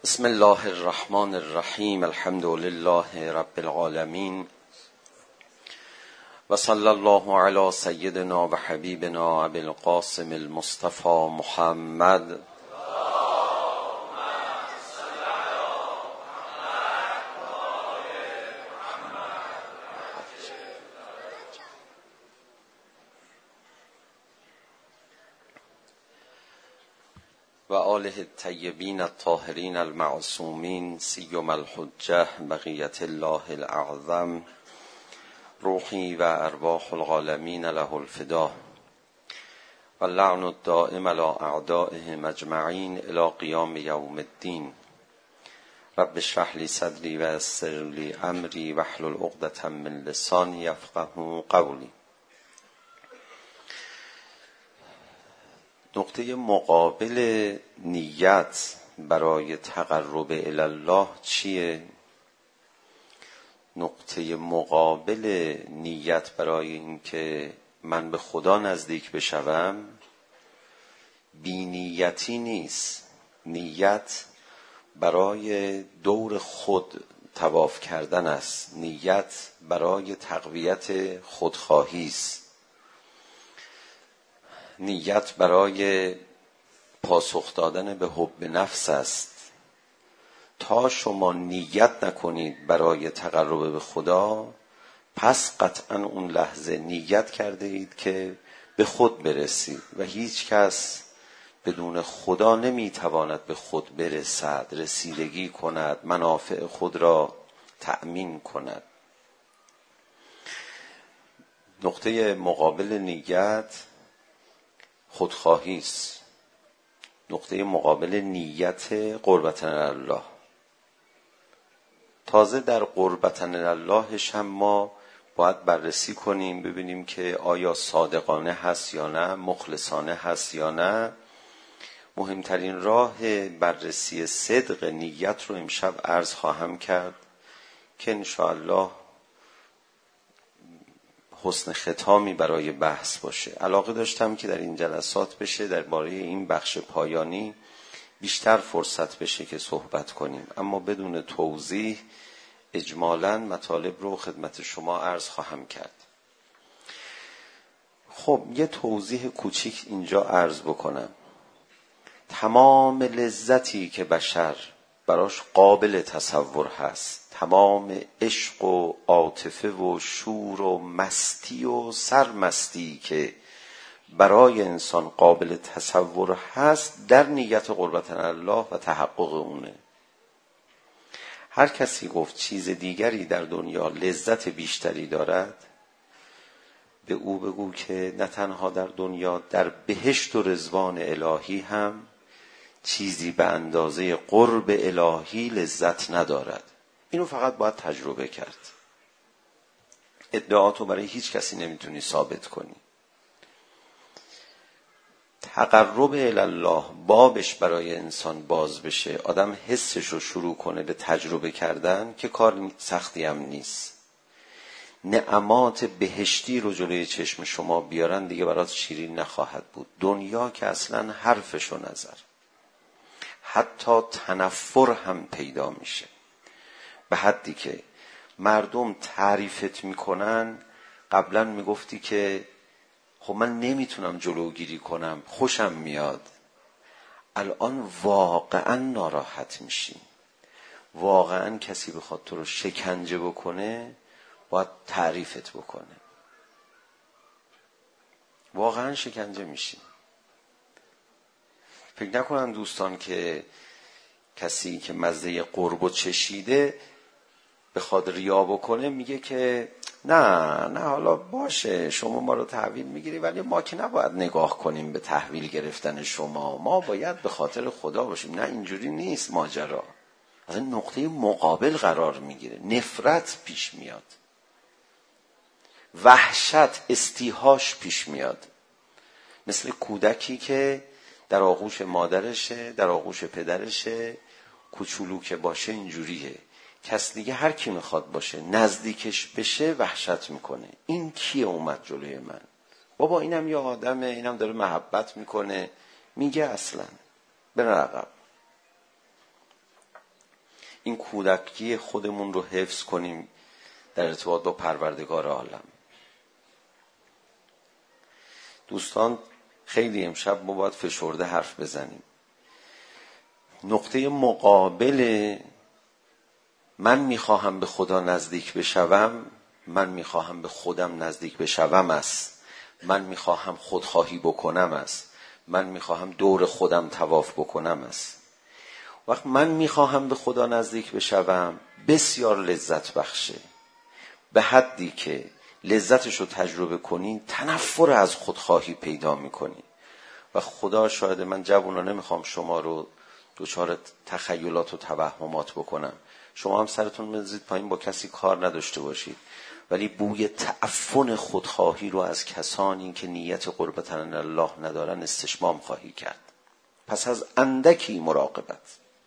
بسم الله الرحمن الرحیم. الحمد لله رب العالمین و صلی الله علی سیدنا و حبیبنا ابی القاسم المصطفى محمد و آله الطیبین الطاهرین المعصومین سیما الحجة بقیة الله الاعظم روحی و ارواح العالمین له الفدا و اللعن الدائم علی اعدائهم اجمعین الی قیام یوم الدین. رب اشرح لی صدری و یسر لی امری واحلل عقدة من لسانی یفقهوا قولی. نقطه مقابل نیت برای تقرب الی الله چیه؟ نقطه مقابل نیت برای اینکه من به خدا نزدیک بشوم بی نیتی نیست. نیت برای دور خود طواف کردن است. نیت برای تقویت خودخواهی است. نیت برای پاسخ دادن به حب نفس است. تا شما نیت نکنید برای تقرب به خدا، پس قطعا اون لحظه نیت کرده اید که به خود برسید و هیچ کس بدون خدا نمیتواند به خود برسد، رسیدگی کند، منافع خود را تأمین کند. نقطه مقابل نیت خودخواهی است. نقطه مقابل نیت قربتن الله. تازه در قربتن اللهش هم ما باید بررسی کنیم ببینیم که آیا صادقانه هست یا نه، مخلصانه هست یا نه. مهمترین راه بررسی صدق نیت رو امشب عرض خواهم کرد که انشاءالله حسن ختامی برای بحث باشه. علاقه داشتم که در این جلسات بشه درباره این بخش پایانی بیشتر فرصت بشه که صحبت کنیم، اما بدون توضیح اجمالاً مطالب رو خدمت شما عرض خواهم کرد. خب یه توضیح کوچیک اینجا عرض بکنم. تمام لذتی که بشر براش قابل تصور هست، تمام عشق و عاطفه و شور و مستی و سرمستی که برای انسان قابل تصور هست در نیت قربتن الله و تحقق اونه. هر کسی گفت چیز دیگری در دنیا لذت بیشتری دارد، به او بگو که نه تنها در دنیا، در بهشت و رضوان الهی هم چیزی به اندازه قرب الهی لذت ندارد. اینو فقط باید تجربه کرد. ادعاتو برای هیچ کسی نمیتونی ثابت کنی. تقرب الی الله بابش برای انسان باز بشه، آدم حسش رو شروع کنه به تجربه کردن، که کار سختی هم نیست. نعمات بهشتی رو جلوی چشم شما بیارن دیگه برات شیرین نخواهد بود. دنیا که اصلا حرفشو نظر، حتی تنفر هم پیدا میشه، به حدی که مردم تعریفت میکنن. قبلا میگفتی که خب من نمیتونم جلوگیری کنم، خوشم میاد. الان واقعا ناراحت میشی. واقعا کسی بخواد تو رو شکنجه بکنه باید تعریفت بکنه. واقعا شکنجه میشی. فکر نکنن دوستان که کسی که مزه قرب چشیده بخواد ریا بکنه میگه که نه حالا باشه شما ما رو تحویل میگیری، ولی ما که نباید نگاه کنیم به تحویل گرفتن شما، ما باید به خاطر خدا باشیم. نه، اینجوری نیست ماجرا. از این نقطه مقابل قرار میگیره. نفرت پیش میاد، وحشت، استیحاش پیش میاد. مثل کودکی که در آغوش مادرشه، در آغوش پدرشه، کوچولو که باشه اینجوریه. کس دیگه هر کی میخواد باشه نزدیکش بشه وحشت میکنه. این کیه اومد جلوی من؟ بابا اینم یه آدمه، اینم داره محبت میکنه. میگه اصلا بره عقب. این کودکی خودمون رو حفظ کنیم در ارتباط با پروردگار عالم. دوستان خیلی امشب ما باید فشرده حرف بزنیم. نقطه مقابل من میخواهم به خدا نزدیک بشوم، من میخواهم به خودم نزدیک بشوم است، من میخواهم خودخواهی بکنم است، من میخواهم دور خودم طواف بکنم است. وقت من میخواهم به خدا نزدیک بشوم بسیار لذت بخشه، به حدی که لذتش رو تجربه کنی تنفر از خودخواهی پیدا میکنی. و خدا شاید من جوانانه میخوام شما رو دچار تخیلات و توهمات بکنم، شما هم سرتون بزنید پایین، با کسی کار نداشته باشید، ولی بوی تعفن خودخواهی رو از کسانی که نیت قربت الله ندارن استشمام خواهی کرد. پس از اندکی مراقبت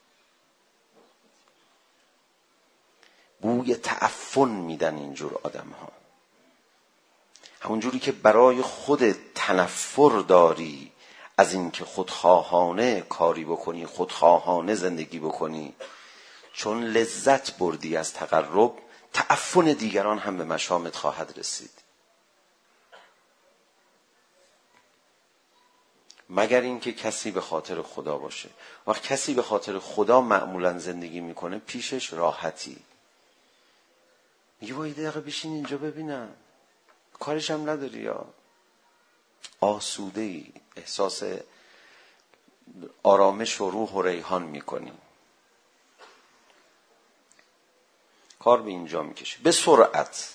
بوی تعفن میدن اینجور آدم ها. همونجوری که برای خود تنفر داری از این که خودخواهانه کاری بکنی، خودخواهانه زندگی بکنی، چون لذت بردی از تقرب، تعفن دیگران هم به مشامت خواهد رسید. مگر اینکه کسی به خاطر خدا باشه. وقت کسی به خاطر خدا معمولا زندگی میکنه، پیشش راحتی. میگه وای دقیقه بشین اینجا ببینم، کارش هم نداری، یا آسوده ای، احساس آرامش و روح و ریحان میکنی. کار به اینجا میکشه. به سرعت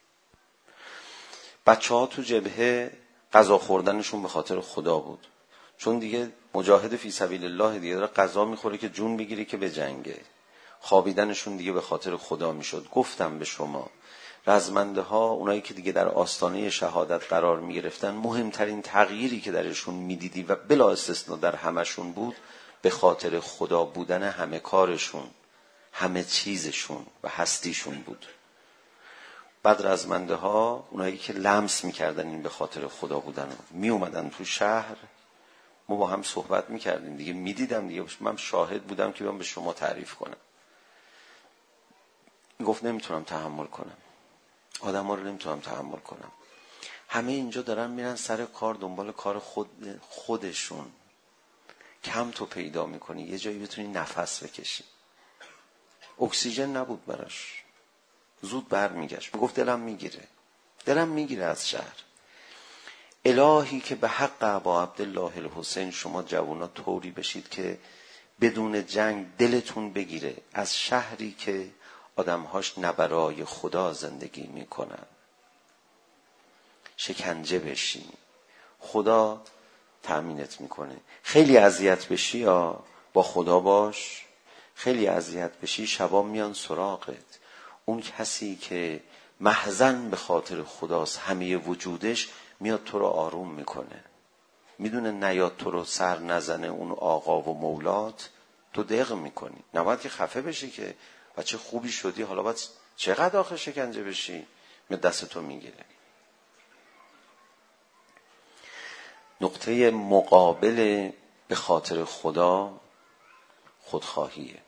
بچه ها تو جبهه غذا خوردنشون به خاطر خدا بود، چون دیگه مجاهد فی سبیل الله دیگه داره غذا میخوره که جون بگیره که به جنگه. خوابیدنشون دیگه به خاطر خدا میشد. گفتم به شما رزمنده ها، اونایی که دیگه در آستانه شهادت قرار میگرفتن، مهمترین تغییری که درشون میدیدی و بلا استثناء در همشون بود، به خاطر خدا بودن همه کارشون، همه چیزشون و هستیشون بود. بعد رزمنده ها، اونایی که لمس میکردن این به خاطر خدا بودن، می اومدن تو شهر، ما با هم صحبت میکردیم دیگه، میدیدم دیگه، من شاهد بودم که من به شما تعریف کنم. گفت نمیتونم تحمل کنم، آدم ها رو نمیتونم تحمل کنم. همه اینجا دارن میرن سر کار، دنبال کار خودشون. کم تو پیدا میکنی یه جایی بتونی نفس بکشی. اکسیژن نبود براش، زود بر میگشت. میگفت دلم میگیره از شهر. الهی که به حق ابا عبدالله الحسین شما جوانا طوری بشید که بدون جنگ دلتون بگیره از شهری که آدمهاش نه برای خدا زندگی میکنن، شکنجه بشی، خدا تأمینت میکنه. خیلی اذیت بشی یا با خدا باش، خیلی اذیت بشی شبا میان سراغت. اون کسی که محزن به خاطر خداست، همه وجودش میاد تو رو آروم میکنه. میدونه نیاد تو رو سر نزنه اون آقا و مولات، تو دق میکنی. نباید که خفه بشی که بچه خوبی شدی، حالا باید چقدر آخه شکنجه بشی، می دست تو میگیره. نقطه مقابل به خاطر خدا خودخواهیه.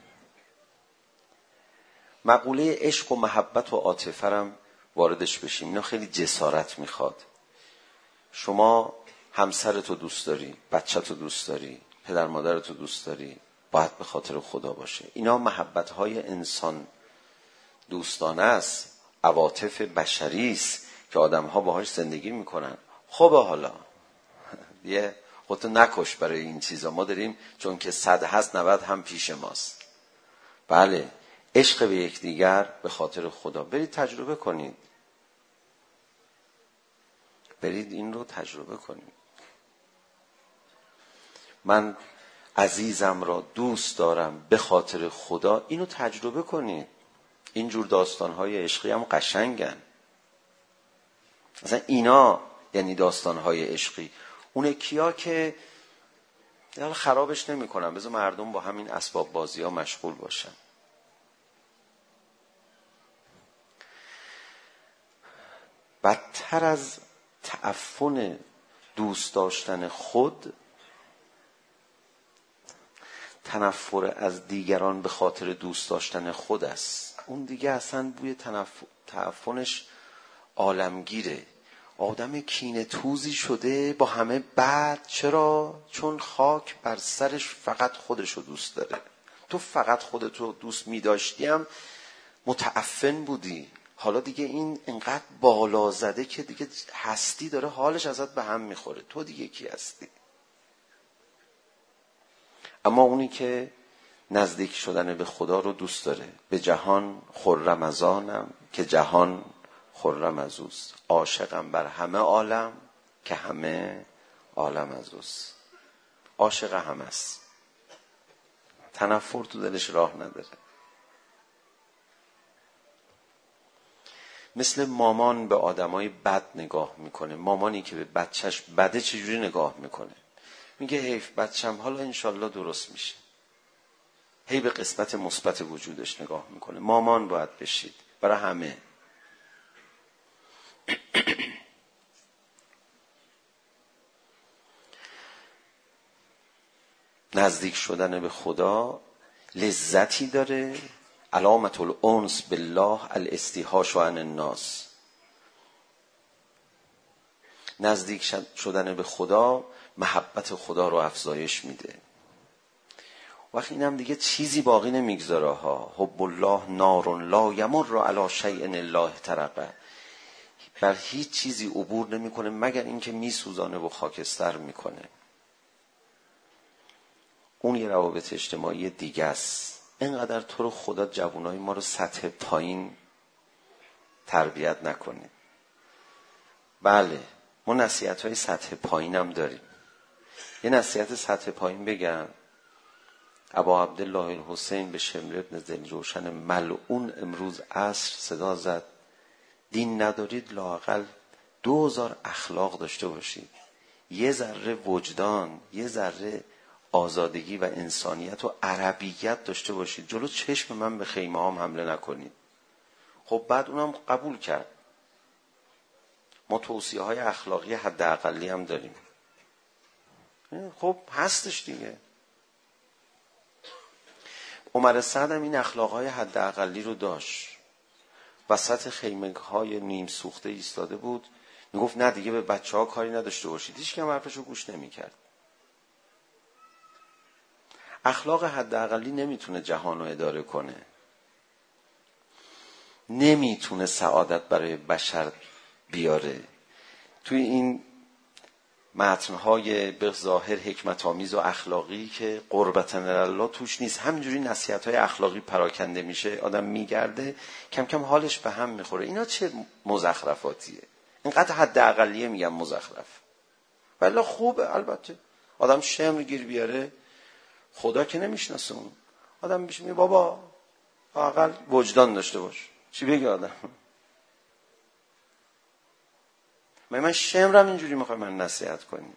مقوله عشق و محبت و عاطفه هم واردش بشیم. اینا خیلی جسارت میخواد. شما همسرتو دوست داری، بچه‌تو دوست داری، پدر مادرتو دوست داری، باید به خاطر خدا باشه. اینا محبت‌های انسان دوستانه است، عواطف بشری است که آدم‌ها باهاش زندگی میکنن. خب حالا یه خودتو نکش برای این چیزا، ما داریم چون که 100 هست 90 هم پیش ماست. بله، عشق به یکدیگر به خاطر خدا. برید تجربه کنید، برید این رو تجربه کنید. من عزیزم را دوست دارم به خاطر خدا، اینو تجربه کنید. اینجور داستانهای عشقی هم قشنگن. مثلا اینا یعنی داستانهای عشقی. اون کیا که حالا خرابش نمی کنم، بذار مردم با همین اسباب بازی ها مشغول باشن. بدتر از تعفن دوست داشتن خود، تنفر از دیگران به خاطر دوست داشتن خود است. اون دیگه اصلا بوی تعفنش عالمگیره. آدم کینه توزی شده با همه بعد. چرا؟ چون خاک بر سرش فقط خودشو دوست داره. تو فقط خودتو دوست می‌داشتیم متعفن بودی. حالا دیگه این انقدر بالا زده که دیگه هستی داره حالش ازت به هم میخوره. تو دیگه کی هستی؟ اما اونی که نزدیک شدن به خدا رو دوست داره، به جهان خرم از آنم که جهان خرم از اوست، عاشقم بر همه عالم که همه عالم از اوست. عاشق همه است، تنفر تو دلش راه نداره. مثل مامان به آدمای بد نگاه میکنه. مامانی که به بچهش بده چجوری نگاه میکنه؟ میگه حیف بچم، حالا انشالله درست میشه. هی به قسمت مثبت وجودش نگاه میکنه. مامان باید بشید برای همه. نزدیک شدن به خدا لذتی داره. علامت الانس بالله الاستیحاش عن الناس. نزدیک شدن به خدا محبت خدا رو افزایش میده. وقتی اینم دیگه چیزی باقی نمیگذاره ها. حب الله نار لا یمر علی شیء الا احترق. بر هیچ چیزی عبور نمیکنه مگر اینکه میسوزانه و خاکستر میکنه. اون یه روابط اجتماعی دیگه است. اینقدر تو رو خدا جوانای ما رو سطح پایین تربیت نکنه. بله ما نصیحت‌های سطح پایین هم داریم. یه نصیحت سطح پایین بگم. ابا عبدالله الحسین به شمر ابن دلجوشن ملعون امروز عصر صدا زد: دین ندارید لااقل 2000 اخلاق داشته باشید. یه ذره وجدان، یه ذره آزادگی و انسانیت و عربیت داشته باشید. جلو چشم من به خیمه هم حمله نکنید. خب بعد اونم قبول کرد. ما توصیه های اخلاقی حداقلی هم داریم. خب هستش دیگه. عمر سعد هم این اخلاقهای حداقلی رو داشت. وسط خیمه‌های نیم سوخته ایستاده بود، میگفت نه دیگه به بچه‌ها کاری نداشته باشید. هیچ کم حرفشو گوش نمی‌کرد. اخلاق حداقلی نمیتونه جهان رو اداره کنه. نمیتونه سعادت برای بشر بیاره. توی این متن‌های به ظاهر حکمت آمیز و اخلاقی که قربتن الله توش نیست، همینجوری نصیحت‌های اخلاقی پراکنده میشه، آدم میگرده کم کم حالش به هم میخوره. اینا چه مزخرفاتیه؟ اینقدر حداقلیه میگم مزخرف. ولی خوبه البته. آدم شمر گیر بیاره، خدا که نمیشناسه اون. آدم میشه میگه بابا حداقل وجدان داشته باش. چی بگه آدم؟ من شمرم اینجوری میخوای من نصیحت کنی؟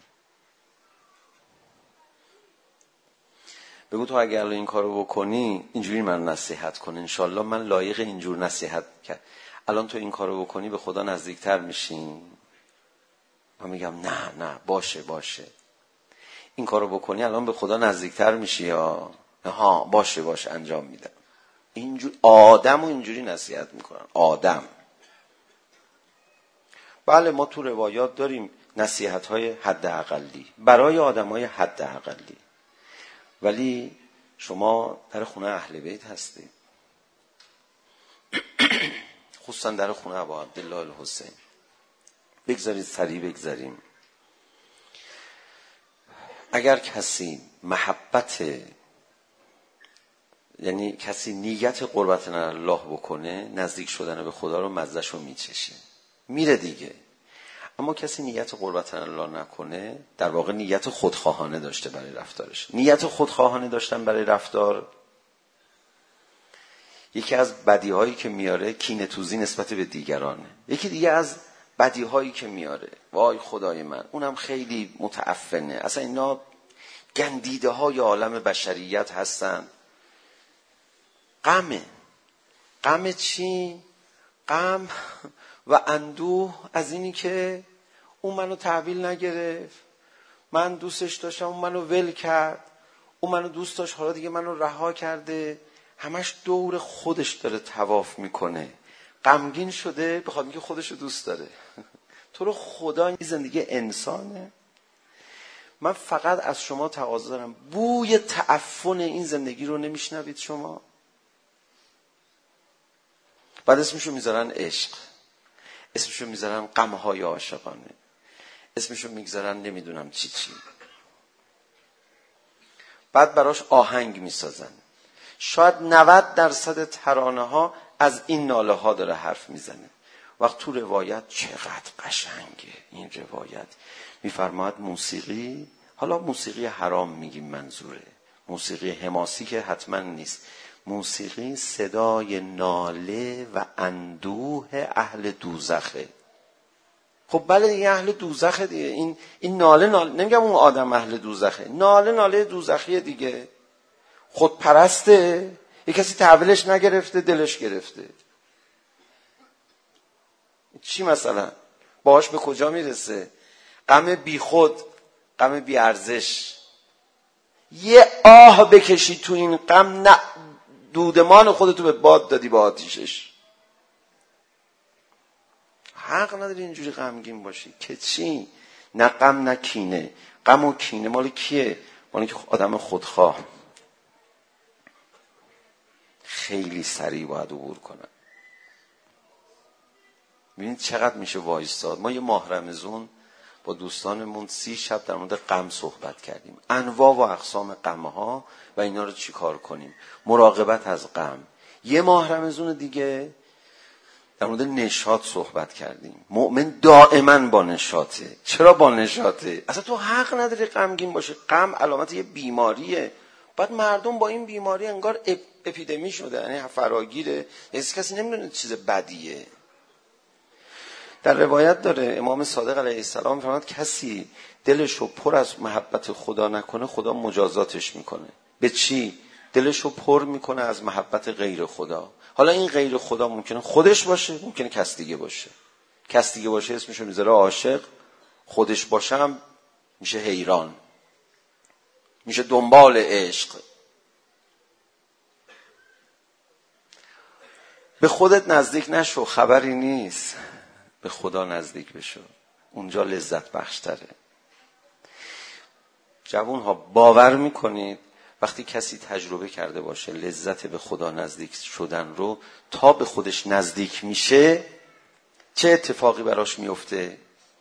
بگو تو اگر این کارو بکنی اینجوری من نصیحت کن، انشالله من لایق اینجور نصیحت کرد. الان تو این کارو بکنی به خدا نزدیکتر میشین. من میگم نه باشه این کارو بکنی الان به خدا نزدیکتر میشی. یا ها باشه انجام میدم. اینجور آدمو اینجوری نصیحت میکنن. آدم. بله ما تو روایات داریم نصیحت‌های حداقلی برای آدم‌های حداقلی. ولی شما در خونه اهل بیت هستید، خصوصا در خونه ابا عبدالله الحسین. بگذارید سریع بگذاریم. اگر کسی محبت، یعنی کسی نیت قربت الله بکنه، نزدیک شدن به خدا رو مزه‌شو میچشه، میره دیگه. اما کسی نیت قربت الله نکنه، در واقع نیت خودخواهانه داشته برای رفتارش. نیت خودخواهانه داشتن برای رفتار یکی از بدیهایی که میاره کینه توزی نسبت به دیگرانه. یکی دیگه از بدیهایی که میاره وای خدای من اونم خیلی متعفنه. اصلا اینا گندیده های عالم بشریت هستن. غم چی؟ غم و اندوه از اینی که اون منو تحویل نگرفت، من دوستش داشتم اون منو ول کرد، اون منو دوست داشت، حالا دیگه منو رها کرده، همش دور خودش داره طواف میکنه، غمگین شده، بخواد میگه خودشو دوست داره. تو رو خدا این زندگی انسانه؟ من فقط از شما تقاضا دارم، بوی تعفن این زندگی رو نمیشنوید شما؟ بعد اسمشو میذارن عشق، اسمشو میذارن غمهای عاشقانه، اسمشو میگذارن نمیدونم چی چی، بعد براش آهنگ میسازن. شاید 90% ترانه ها از این ناله ها داره حرف میزنه. وقت تو روایت چقدر قشنگه این روایت، میفرماید موسیقی، حالا موسیقی حرام میگیم منظوره، موسیقی حماسی که حتما نیست، موسیقی صدای ناله و اندوه اهل دوزخه. خب بله دیگه اهل دوزخه دیگه، این ناله نمیگم اون آدم اهل دوزخه، ناله دوزخیه دیگه، خودپرسته، یه کسی تحویلش نگرفته دلش گرفته. چی مثلا باهاش به کجا میرسه؟ غم بی خود، غم بی ارزش. یه آه بکشی تو این غم، نه دودمان خودتو به باد دادی با آتیشش. حق نداری اینجوری غمگین باشی که چی؟ نه غم نه کینه. غم و کینه مال کیه؟ مال اینکه آدم خودخواه خیلی سریع باید عبور کنن. ببینید چقدر میشه وایستاد. ما یه ماه رمضان با دوستانمون 30 شب در مورد غم صحبت کردیم، انواع و اقسام غم‌ها و اینا رو چی کار کنیم، مراقبت از غم. یه ماه رمضان دیگه در مورد نشاط صحبت کردیم. مؤمن دائما با نشاطه. چرا با نشاطه؟ اصلا تو حق نداری غمگین باشی. غم علامت یه بیماریه. بعد مردم با این بیماری انگار اپیدمی شده، یعنی فراگیره، هیچ کسی نمیدونه چیز بدیه. در روایت داره امام صادق علیه السلام فرمود کسی دلشو پر از محبت خدا نکنه خدا مجازاتش میکنه. به چی؟ دلشو پر میکنه از محبت غیر خدا. حالا این غیر خدا ممکنه خودش باشه، ممکنه کس دیگه باشه. کس دیگه باشه اسمشو میذاره عاشق، خودش باشه هم میشه حیران، میشه دنبال عشق. به خودت نزدیک نشو، خبری نیست. به خدا نزدیک بشو، اونجا لذت بخشتره. جوان ها باور میکنید وقتی کسی تجربه کرده باشه لذت به خدا نزدیک شدن رو، تا به خودش نزدیک میشه چه اتفاقی براش میفته؟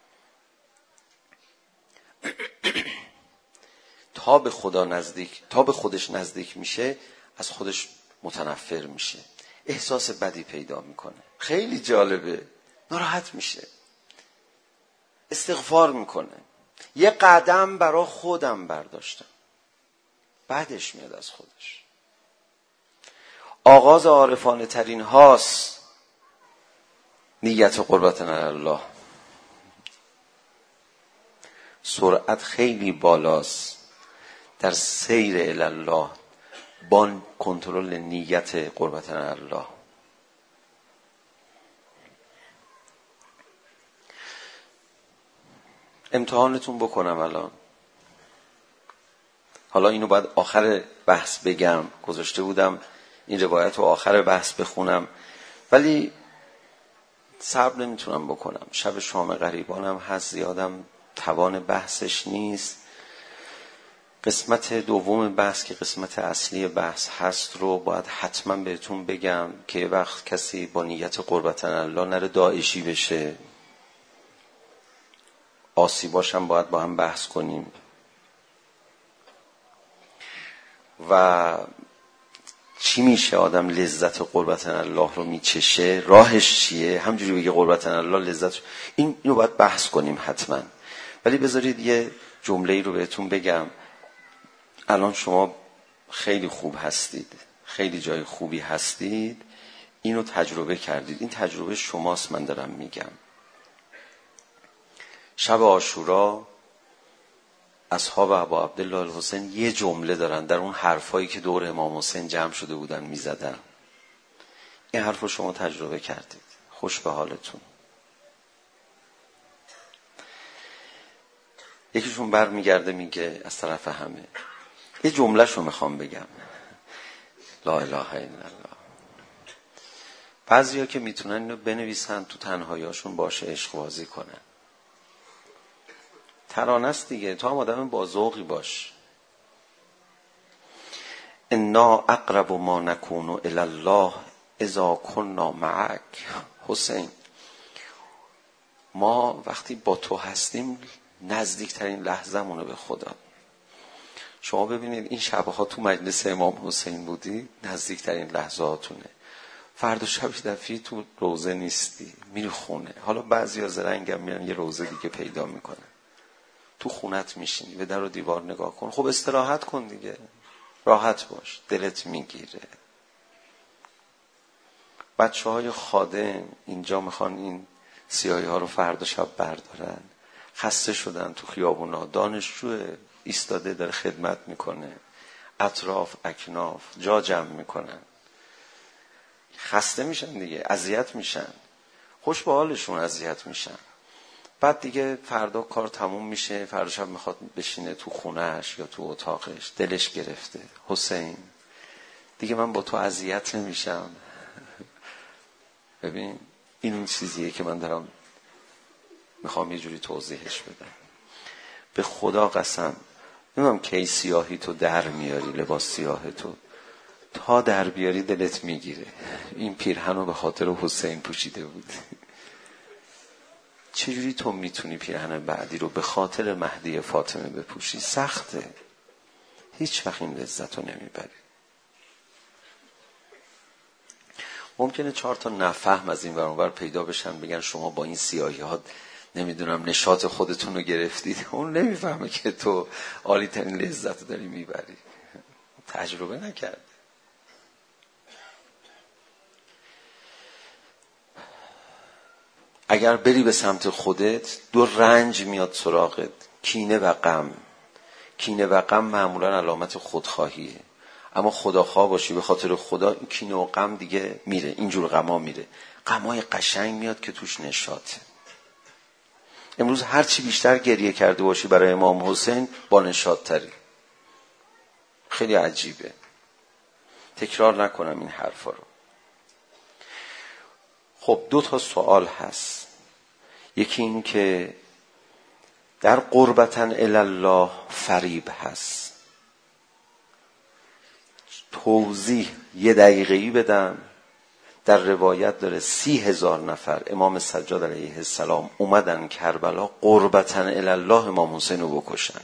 تا به خودش نزدیک میشه از خودش متنفر میشه، احساس بدی پیدا میکنه. خیلی جالبه، ناراحت میشه، استغفار میکنه، یه قدم برا خودم برداشتم، بعدش میاد از خودش. آغاز عارفانه ترین هاست نیت قربتنا الله. سرعت خیلی بالاست در سیر الی الله با کنترل نیت قربتنا الله. امتحانتون بکنم الان. حالا اینو باید آخر بحث بگم، گذاشته بودم این روایت رو آخر بحث بخونم ولی صبر نمیتونم بکنم. شب شام غریبانم هست، زیادم توان بحثش نیست. قسمت دوم بحث که قسمت اصلی بحث هست رو باید حتما بهتون بگم که وقت کسی با نیت قربتنا الله نره داعشی بشه. آسیباشم باید با هم بحث کنیم و چی میشه آدم لذت قربتنا الله رو میچشه، راهش چیه، همجوری بگه قربتنا الله لذت، اینو باید بحث کنیم حتما. ولی بذارید یه جمله‌ای رو بهتون بگم. الان شما خیلی خوب هستید، خیلی جای خوبی هستید، اینو تجربه کردید، این تجربه شماست، من دارم میگم. شب عاشورا اصحاب ابا عبدالله الحسین یه جمله دارن در اون حرفایی که دور امام حسین جمع شده بودن میزدن. این حرف رو شما تجربه کردید، خوش به حالتون. یکیشون بر میگرده میگه از طرف همه یه جمله‌شو میخوام بگم. لا اله الا الله. بعضیا که میتونن اینو بنویسن تو تنهاییاشون باشه عشق بازی کنن. ترانه است دیگه، تو هم آدم با ذوقی باش. انا اقرب ما نکون الی الله اذا كنا معک. حسین، ما وقتی با تو هستیم نزدیکترین لحظه‌مونه به خدا. شما ببینید این شبها تو مجلس امام حسین بودی، نزدیکترین لحظاتونه. فردا شب دفعی تو روزه نیستی، میری خونه. حالا بعضیا زرنگم میرن یه روزه دیگه پیدا میکنن، تو خونت میشینی به در و دیوار نگاه کن. خب استراحت کن دیگه، راحت باش، دلت میگیره. بچه‌های خادم اینجا میخوان این سیاهی ها رو فردا شب بردارن، خسته شدن تو خیابونا، دانشجو ایستاده داره خدمت میکنه، اطراف اکناف جا جمع میکنن، خسته میشن دیگه، اذیت میشن، خوش به حالشون اذیت میشن. بعد دیگه فردا کار تموم میشه، فردا شب میخواد بشینه تو خونهش یا تو اتاقش، دلش گرفته. حسین دیگه من با تو اذیت نمیشم. ببین این اون چیزیه که من دارم میخوام یه جوری توضیحش بدم. به خدا قسم نمیدونم کی سیاهی تو در میاری، لباس سیاه تو تا در بیاری دلت میگیره. این پیرهن رو به خاطر حسین پوشیده بود. چجوری تو میتونی پیرهن بعدی رو به خاطر مهدی فاطمه بپوشی؟ سخته، هیچ وقت این لذت رو نمیبری. ممکنه 4 تا نفهم از این ور اون ور پیدا بشن، بگن شما با این سیاهی ها نمیدونم نشاط خودتون رو گرفتید. اون نمیفهمه که تو عالی ترین لذت رو داری میبری، تجربه نکرده. اگر بری به سمت خودت 2 رنج میاد سراغت، کینه و غم. کینه و غم معمولا علامت خودخواهیه، اما خداخواه باشی به خاطر خدا، این کینه و غم دیگه میره، اینجور غما میره. غمای قشنگ میاد که توش نشاطه. امروز هر چی بیشتر گریه کرده باشی برای امام حسین با نشاط تری. خیلی عجیبه، تکرار نکنم این حرفا رو. خب 2 تا سوال هست. یکی این که در قربتن الله فریب هست. توضیح 1 دقیقه‌ای بدم. در روایت داره 30,000 نفر امام سجاد علیه السلام اومدن کربلا قربتن الله امام حسین رو بکشن.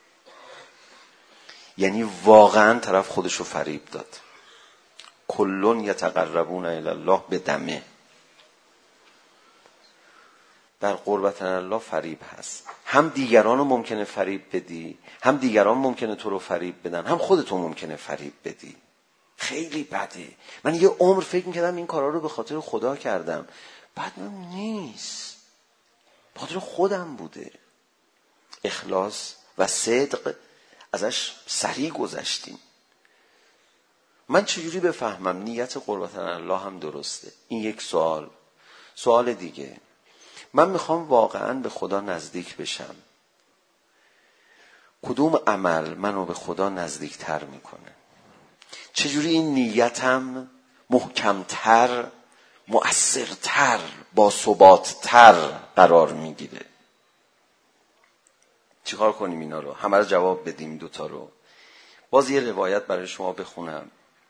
یعنی واقعا طرف خودشو فریب داد. کلون یتقربون الی الله بدمه. در قربتن الله فریب هست. هم دیگران رو ممکنه فریب بدی، هم دیگران ممکنه تو رو فریب بدن، هم خودتو ممکنه فریب بدی. خیلی بده. من یه عمر فکر میکردم این کارا رو به خاطر خدا کردم، بعد من نیست، به خاطر خودم بوده. اخلاص و صدق ازش سریع گذشتیم. من چجوری بفهمم نیت قربتن الله هم درسته؟ این یک سوال. سوال دیگه، من میخوام واقعا به خدا نزدیک بشم، کدوم عمل منو به خدا نزدیکتر میکنه؟ چجوری این نیتم محکمتر، مؤثرتر، با ثباتتر قرار میگیره؟ چیکار کنیم اینا رو؟ همه رو جواب بدیم 2 تا رو. باز یه روایت برای شما بخونم.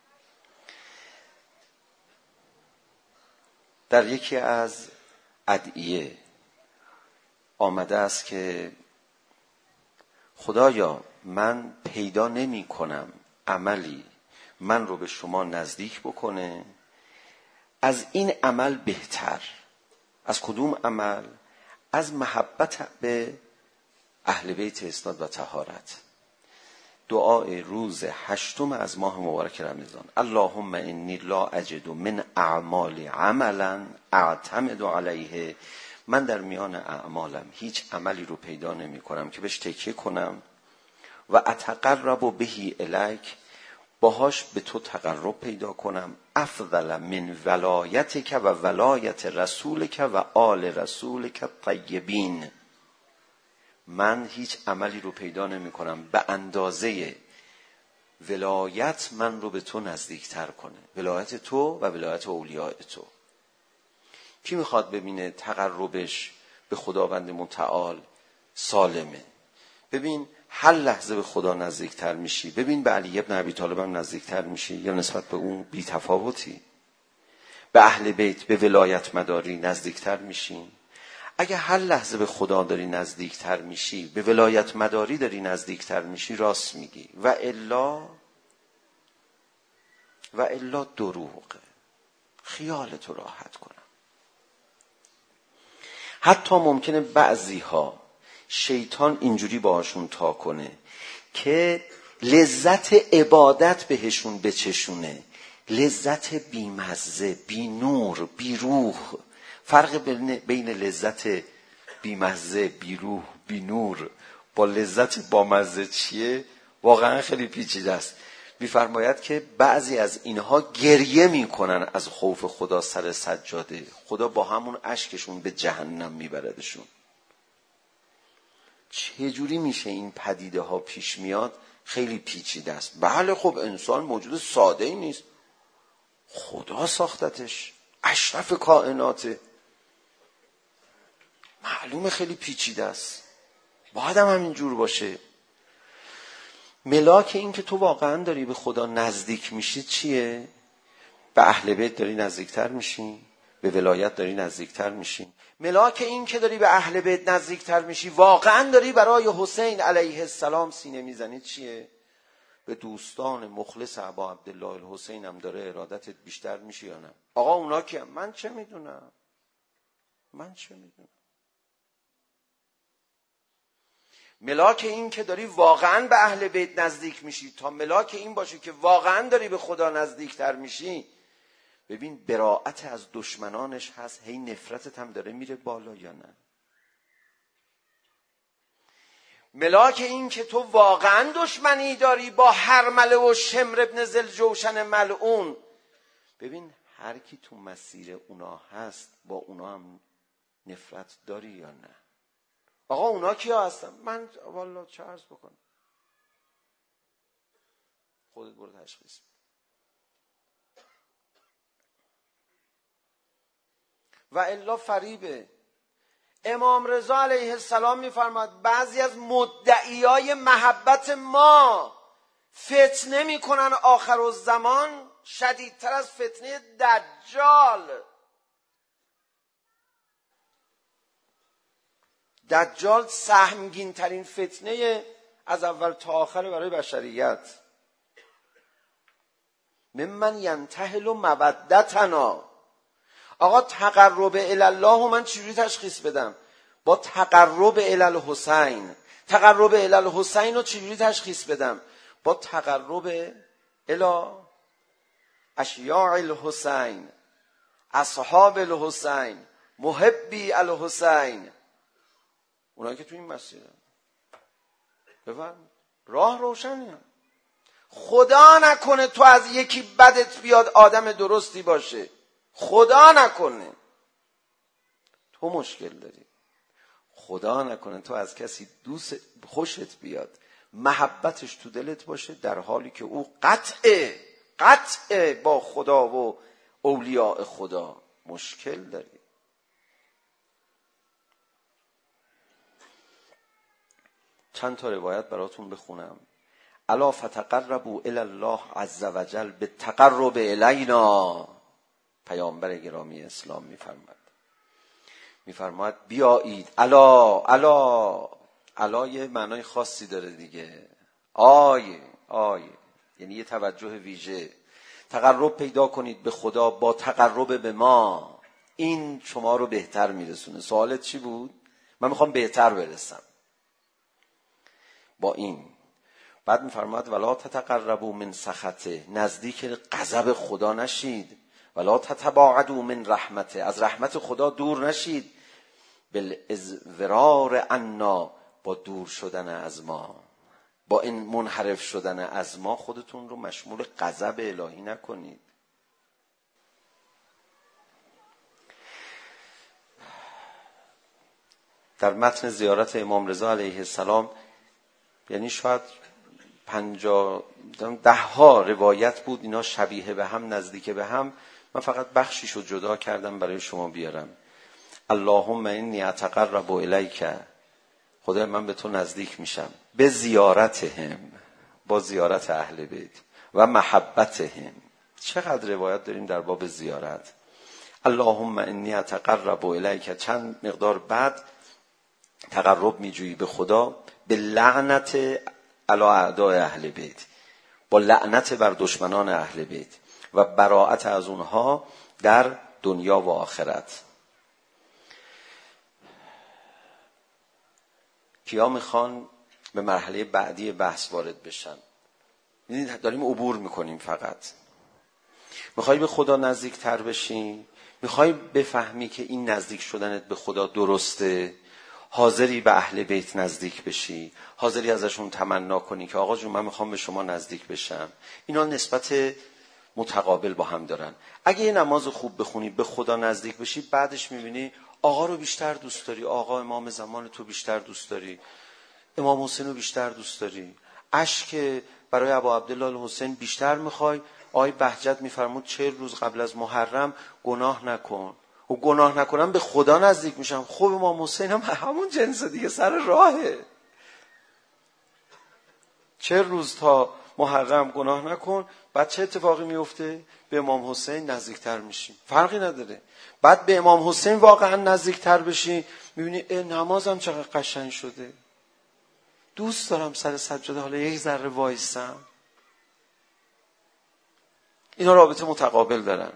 در یکی از ادعیه آمده است که خدایا من پیدا نمی کنم عملی من رو به شما نزدیک بکنه از این عمل بهتر. از کدوم عمل؟ از محبت به اهل بیت اسناد و طهارت. دعای روز 8 از ماه مبارک رمضان: اللهم انی لا اجد من اعمال عملا اعتمد علیه. من در میان اعمالم هیچ عملی رو پیدا نمی کنم که بهش تکیه کنم و اتقرب بهی الیک، باهاش به تو تقرب پیدا کنم، افضل من ولایتک و ولایت رسولک و آل رسولک طیبین. من هیچ عملی رو پیدا نمی کنم به اندازه ولایت من رو به تو نزدیکتر کنه، ولایت تو و ولایت اولیاء تو. کی میخواد ببینه تقربش به خداوند متعال سالمه؟ ببین هر لحظه به خدا نزدیکتر میشی، ببین به علی ابن ابی طالب هم نزدیکتر میشی یا نسبت به اون بی تفاوتی؟ به اهل بیت، به ولایت مداری نزدیکتر میشی. اگه هر لحظه به خدا داری نزدیکتر میشی، به ولایت مداری داری نزدیکتر میشی، راست میگی. و الا دروغه. خیالتو راحت کنم. حتی ممکنه بعضی ها شیطان اینجوری باهاشون تا کنه که لذت عبادت بهشون بچشونه، لذت بیمزه، بی نور، بی روح. فرق بین لذت بیمزه، بی روح، بی نور با لذت بامزه چیه؟ واقعا خیلی پیچیده است. می‌فرماید که بعضی از اینها گریه میکنن از خوف خدا سر سجاده، خدا با همون اشکشون به جهنم میبردشون. چجوری میشه این پدیده ها پیش میاد؟ خیلی پیچیده است. بله خب انسان موجود ساده ای نیست، خدا ساختتش، اشرف کائناته، معلومه خیلی پیچیده است، باید هم همینجور باشه. ملاک این که تو واقعا داری به خدا نزدیک میشی چیه؟ به اهل بیت داری نزدیکتر میشی، به ولایت داری نزدیکتر میشی. ملاک این که داری به اهل بیت نزدیکتر میشی، واقعا داری برای حسین علیه السلام سینه میزنی چیه؟ به دوستان مخلص ابا عبدالله الحسین هم داره ارادتت بیشتر میشه یا نه؟ آقا اونا که من چه میدونم. ملاک این که داری واقعا به اهل بیت نزدیک میشی تا ملاک این باشه که واقعا داری به خدا نزدیکتر میشی. ببین براءت از دشمنانش هست، هی نفرتت هم داره میره بالا یا نه؟ ملاک این که تو واقعا دشمنی داری با هرمله و شمر ابن ذوالجوشن ملعون. ببین هر کی تو مسیر اونا هست با اونا هم نفرت داری یا نه؟ آقا اونا کیا هستن؟ من والله چه عرض بکنم، خودت برو تشخیص بده. و الا فریبه. امام رضا علیه السلام میفرماد بعضی از مدعیای محبت ما فتنه میکنن آخر الزمان شدیدتر از فتنه دجال. دجال سهمگین ترین فتنه از اول تا آخر برای بشریت. ممن ینتهل مودتنا. آقا تقرب الله من چجوری تشخیص بدم؟ با تقرب الحسین. تقرب الحسین رو چجوری تشخیص بدم؟ با تقرب الی اشیاع الحسین، اصحاب الحسین، محبی الحسین، اونایی که تو این مسیرن. بفهم راه روشنه. خدا نکنه تو از یکی بدت بیاد آدم درستی باشه، خدا نکنه تو مشکل داری، خدا نکنه تو از کسی دوست خوشت بیاد محبتش تو دلت باشه در حالی که او قطعه با خدا و اولیاء خدا. مشکل داری. چند تا روایت براتون بخونم. الا فتقربوا الی الله عز وجل بالتقرب الینا. پیامبر گرامی اسلام میفرماید بیایید. الا یه معنای خاصی داره دیگه. آیه یعنی یه توجه ویژه. تقرب پیدا کنید به خدا با تقرب به ما، این شما رو بهتر میرسونه. سوالت چی بود؟ من میخوام بهتر برسم با این. بعد میفرماید ولا تتقربوا من سخطه، نزدیک غضب خدا نشید. ولا تتباعدوا من رحمته، از رحمت خدا دور نشید. بالازورار عنا، با دور شدن از ما، با این منحرف شدن از ما خودتون رو مشمول غضب الهی نکنید. در متن زیارت امام رضا علیه السلام، یعنی شاید 10 روایت بود، اینا شبیه به هم، نزدیک به هم. من فقط بخشیشو جدا کردم برای شما بیارم. اللهم انی اتقرب الیک، خدای من به تو نزدیک میشم، به زیارتهم، با زیارت اهل بیت، و محبتهم. چقدر روایت داریم در باب زیارت. اللهم انی اتقرب الیک، چند مقدار بعد تقرب میجویی به خدا، به لعنت علی اعداء اهل بیت، با لعنت بر دشمنان اهل بیت و براءت از اونها در دنیا و آخرت. کیا میخوان به مرحله بعدی بحث وارد بشن؟ میدونید داریم عبور میکنیم. فقط میخوای به خدا نزدیک تر بشی، میخوای بفهمی که این نزدیک شدنت به خدا درسته، حاضری به اهل بیت نزدیک بشی، حاضری ازشون تمنا کنی که آقا جون من میخوام به شما نزدیک بشم. اینا نسبت متقابل با هم دارن. اگه یه نماز خوب بخونی به خدا نزدیک بشی، بعدش میبینی آقا رو بیشتر دوست داری، آقا امام زمان تو بیشتر دوست داری، امام حسین رو بیشتر دوست داری، اشک برای ابا عبدالله الحسین بیشتر میخوای. آقای بهجت میفرمود 40 روز قبل از محرم گناه نکن، و گناه نکنم به خدا نزدیک میشم. خب امام حسین هم همون جنس دیگه، سر راهه. 40 روز تا محرم گناه نکن، بعد چه اتفاقی میفته؟ به امام حسین نزدیکتر میشی. فرقی نداره. بعد به امام حسین واقعا نزدیکتر بشی، میبینی نمازم چقدر قشنگ شده، دوست دارم سر سجاده حالا یک ذره وایسم. اینا رابطه متقابل دارن.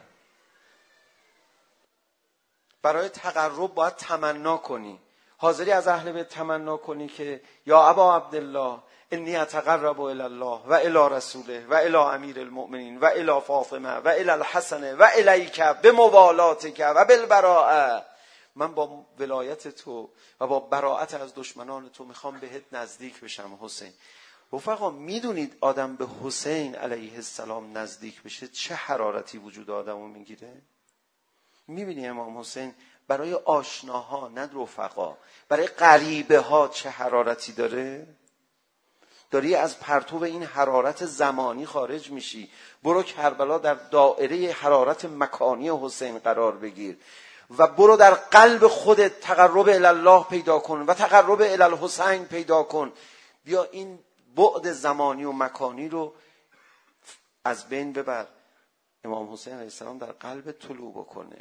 برای تقرب باید تمنا کنی. حاضری از اهل بیت تمنا کنی که یا ابا عبدالله انی اتقرب الی الله و الی رسوله و الی امیر المؤمنین و الی فاطمه و الی الحسن و الیک بموالاتک و بالبراءه. من با ولایت تو و با براءت از دشمنان تو میخوام بهت نزدیک بشم حسین. رفقا میدونید آدم به حسین علیه السلام نزدیک بشه چه حرارتی وجود آدمو میگیره؟ میبینی امام حسین برای آشناها، نه رفقا، برای غریبه ها چه حرارتی داره؟ داری از پرتو این حرارت زمانی خارج میشی. برو کربلا در دایره حرارت مکانی حسین قرار بگیر و برو در قلب خودت تقرب الی الله پیدا کن و تقرب الی الحسین پیدا کن. بیا این بعد زمانی و مکانی رو از بین ببر. امام حسین علیه السلام در قلب طلوع بکنه.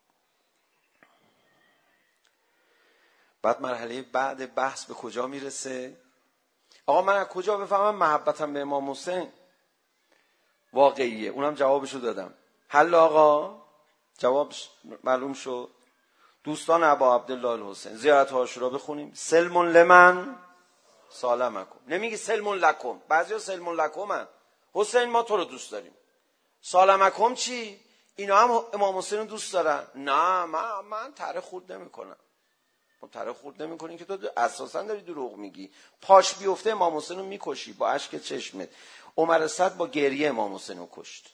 بعد مرحله بعد بحث به کجا میرسه؟ آقا من از کجا بفهمم محبتم به امام حسین واقعیه؟ اونم جوابشو دادم. حل آقا، جواب معلوم شد. دوستان ابا عبدالله الحسین زیارت عاشورا بخونیم. سلم لمن سالمکم. نمیگی سلم لکم. بعضیا سلم لکمن. حسین ما تو رو دوست داریم. سالمکم چی؟ اینا هم امام حسین رو دوست دارن. نه من تره خورد نمیکنم. تره خورد نمیکنی که تو اساسا داری دروغ میگی. پاش بیفته امام حسین رو میکشی با اشک چشمت. عمر صد با گریه امام حسین رو کشت.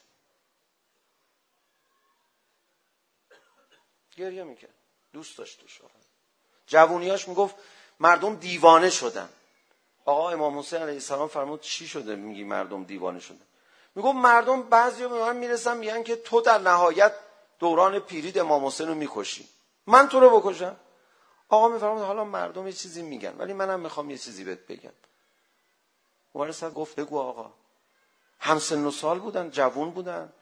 گریه میکرد، دوست داشتش. جوونیاش میگفت مردم دیوانه شدن. آقا امام حسین علیه السلام فرمود چی شده میگی مردم دیوانه شدن؟ میگفت مردم بعضیا به من میرسن میگن که تو در نهایت دوران پیرید امام حسین رو میکشی، من تو رو بکشم؟ آقا میفرمود حالا مردم یه چیزی میگن ولی منم میخوام یه چیزی بهت بگم. عمر صد گفت بگو آقا. همسن و سال بودن، جوون بودن.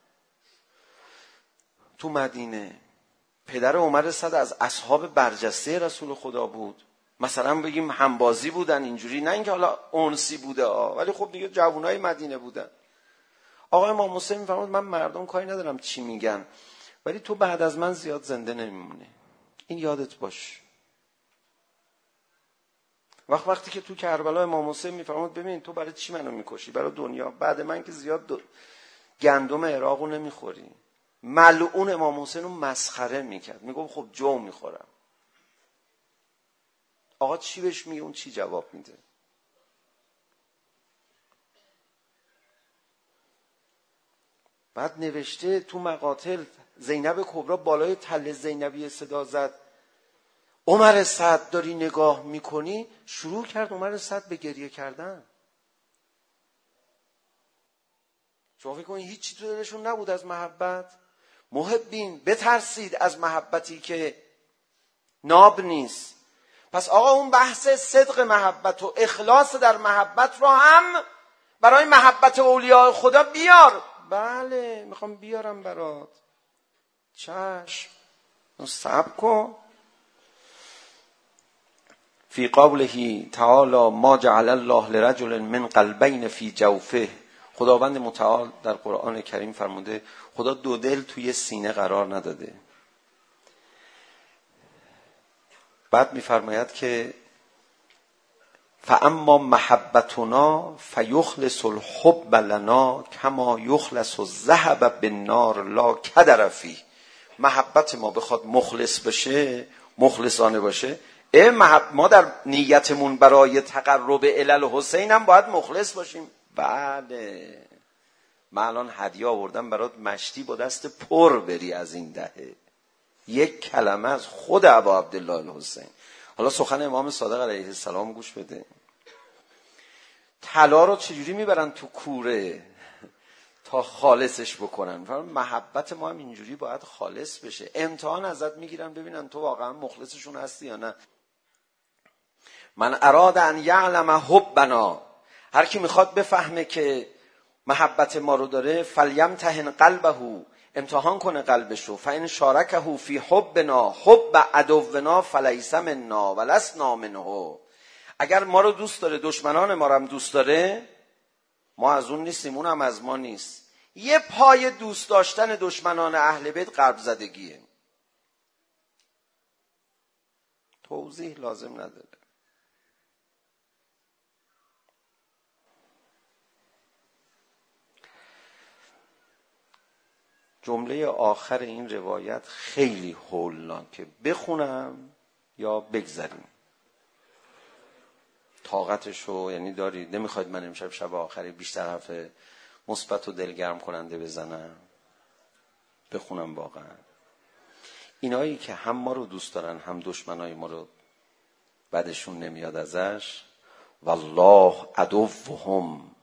تو مدینه پدر عمر صد از اصحاب برجسته رسول خدا بود. مثلا بگیم همبازی بودن اینجوری، نه اینکه حالا انسی بوده ولی خب دیگه جوونای مدینه بودن. آقا امام حسین میفرمود من مردم کاری ندارم چی میگن، ولی تو بعد از من زیاد زنده نمیمونه، این یادت باش. وقتی که تو کربلا امام حسین میفرمود ببین تو برای چی منو میکشی؟ برای دنیا. بعد من که زیاد گندم عراقو نمیخوری. ملعون امام حسین رو مسخره میکرد، میگفت خب جو میخورم. آقا چی بهش میگه؟ اون چی جواب میده؟ بعد نوشته تو مقاتل زینب کبرا بالای تله زینبی صدا زد عمر سعد داری نگاه میکنی؟ شروع کرد عمر سعد به گریه کردن. شما فکر کنید هیچی تو دلشون نبود از محبت؟ محبین بترسید از محبتی که ناب نیست. پس آقا اون بحث صدق محبت و اخلاص در محبت رو هم برای محبت اولیاء خدا بیار. بله میخوام بیارم برات، چشم، صبر کن. فی قوله تعالی ما جعل الله لرجل من قلبین فی جوفه، خداوند متعال در قرآن کریم فرموده خدا دو دل توی سینه قرار نداده. بعد میفرماید که فاما محبتنا فیخلص الحب لنا کما یخلص الذهب بالنار لا کدر فیه. محبت ما بخواد مخلص بشه، مخلصانه باشه، ما در نیتمون برای تقرب الی الحسین هم باید مخلص باشیم. بله من الان هدیه آوردم برات، مشتی با دست پر بری از این دهه. یک کلمه از خود ابا عبدالله الحسین. حالا سخن امام صادق علیه السلام گوش بده. طلا رو چجوری میبرن تو کوره تا خالصش بکنن؟ محبت ما هم اینجوری باید خالص بشه. امتحان ازت میگیرن ببینن تو واقعا مخلصشون هستی یا نه. من اراد ان یعلم حبنا، هر کی میخواد بفهمه که محبت ما رو داره، فلیمتحن قلبه، امتحان کنه قلبشو. فان شارکه فی حبنا حب عدونا فلیس منا ولسنا منه. اگر ما رو دوست داره، دشمنان ما رو هم دوست داره، ما از اون نیستیم، اون هم از ما نیست. یه پای دوست داشتن دشمنان اهل بیت قلب زدگیه. توضیح لازم نداره. جمله آخر این روایت خیلی هولناکه، بخونم یا بگذاریم؟ طاقتشو یعنی دارید؟ نمیخواید من امشب شب آخری بیشتر حرف مثبت و دلگرم کننده بزنم؟ بخونم واقعا. اینایی که هم ما رو دوست دارن هم دشمنای ما رو بعدشون نمیاد ازش، والله عدوهم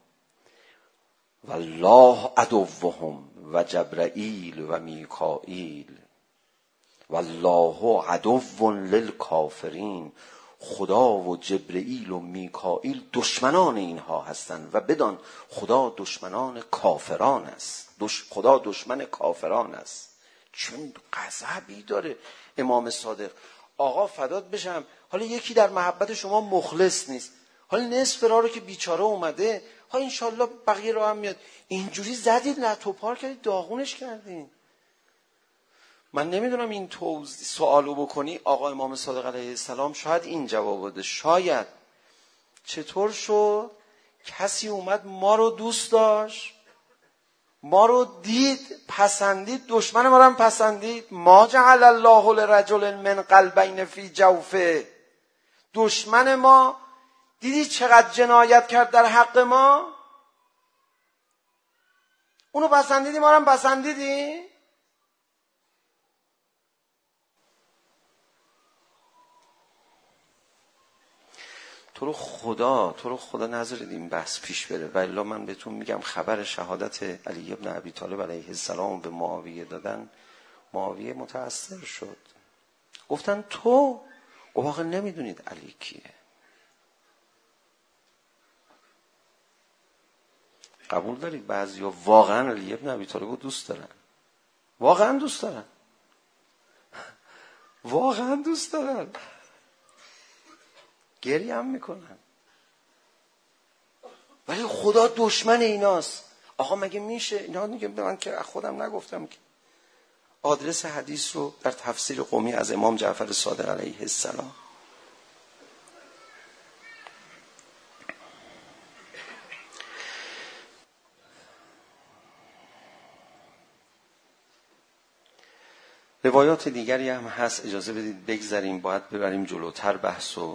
والله عدوهم و جبرائیل و میکائیل والله عدو للکافرین. خدا و جبرئیل و میکائیل دشمنان اینها هستند و بدان خدا دشمنان کافران است. خدا دشمن کافران است. چون غضبی داره امام صادق. آقا فدات بشم، حالا یکی در محبت شما مخلص نیست، حالا نصف راه رو که بیچاره اومده، ها انشالله بقیه رو هم میاد. اینجوری زدید نه توپار کردید، داغونش کردید. من نمیدونم این سوالو بکنی آقا امام صادق علیه السلام شاید این جواب بده. شاید چطور شد کسی اومد ما رو دوست داشت، ما رو دید، پسندید، دشمن ما رو هم پسندید. ما جعل الله لرجل من قلبین فی جوفه. دشمن ما دیدی چقدر جنایت کرد در حق ما، اونو پسندیدی، ما رو هم پسندیدی. تو رو خدا نذارید این بحث پیش بره. ولی من بهتون میگم خبر شهادت علی ابن ابی طالب علیه السلام به معاویه دادن، معاویه متأثر شد. گفتن تو واقعا نمیدونید علی کیه. قبول دارید بعضیا واقعا علی ابن ابی طالب رو دوست دارن، واقعا دوست دارن، گریه هم میکنن، ولی خدا دشمن ایناست. آقا مگه میشه؟ اینا میگه به من که خودم نگفتم که. آدرس حدیث رو در تفسیر قمی از امام جعفر صادق علیه السلام. روایات دیگری هم هست، اجازه بدید بگذاریم، باید ببریم جلوتر بحثو.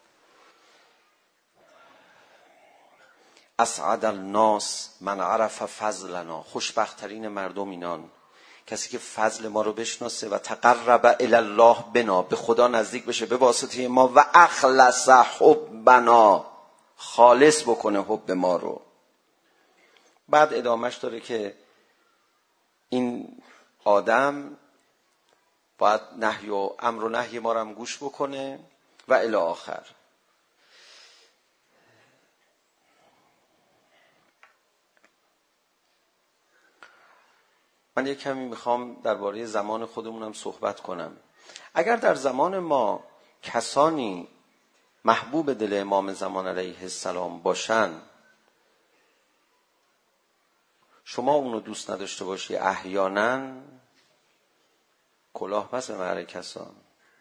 اسعد الناس من عرف فضلنا، خوشبختترین مردم اینان کسی که فضل ما رو بشناسه و تقرب الی الله بنا، به خدا نزدیک بشه به واسطه ما، و اخلص حبنا، خالص بکنه حب ما رو. بعد ادامهش داره که این آدم باید نهی و امر و نهی ما رو هم گوش بکنه و الی آخر. من یک کمی میخوام درباره زمان خودمونم صحبت کنم. اگر در زمان ما کسانی محبوب دل امام زمان علیه السلام باشن، شما اونو دوست نداشته باشی، احیانا کلاه پس به مهر کسان.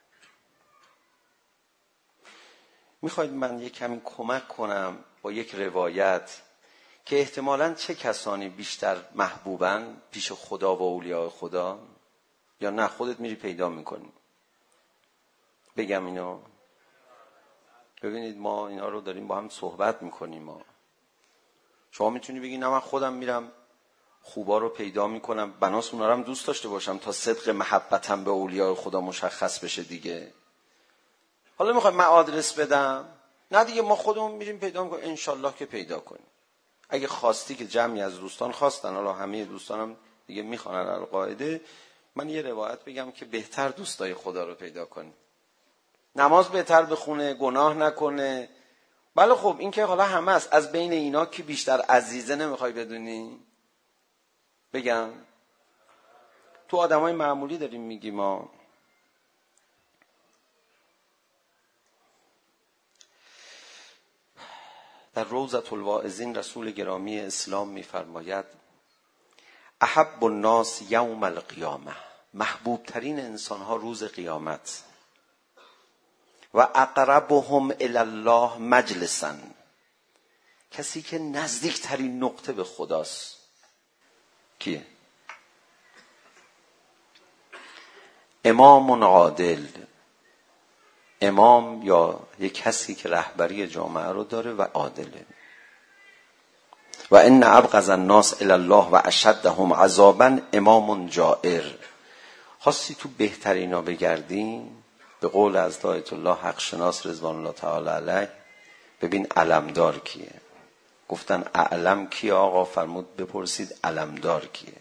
میخواید من یک کمی کمک کنم با یک روایت که احتمالاً چه کسانی بیشتر محبوبن پیش خدا و اولیاء خدا، یا نه خودت میری پیدا میکنی؟ بگم اینو؟ ببینید ما اینا رو داریم با هم صحبت میکنیم. شما میتونی بگی نه من خودم میرم خوبا رو پیدا میکنم، بناس اونا رو هم دوست داشته باشم تا صدق محبتم به اولیاء خدا مشخص بشه دیگه. حالا میخوام من آدرس بدم؟ نه دیگه، ما خودمون میریم پیدا میکنیم، انشالله که پیدا کنیم. اگه خواستی که جمعی از دوستان خواستن، حالا همه دوستانم دیگه میخوانن القاعده، من یه روایت بگم که بهتر دوستای خدا رو پیدا کنی، نماز بهتر بخونه، گناه نکنه. بله خب این که حالا همه است. از بین اینا کی بیشتر عزیزه نمیخوای بدونی؟ بگم تو آدمای معمولی داریم میگیم ما. در روضة الواعظین رسول گرامی اسلام میفرماید احب الناس یوم القیامه، محبوب ترین انسان ها روز قیامت، و اقربهم الی الله مجلسا، کسی که نزدیک ترین نقطه به خداست. کیه؟ امام عادل، امام یا یک کسی که رهبری جامعه رو داره و عادله. و ان ابغض الناس الی الله و اشدهم عذابا امام جائر. خواستی تو بهترینا بگردی، به قول از آیت الله حق شناس رضوان الله تعالی علیه، ببین علمدار کیه. گفتن اعلم کیه آقا؟ فرمود بپرسید علمدار کیه.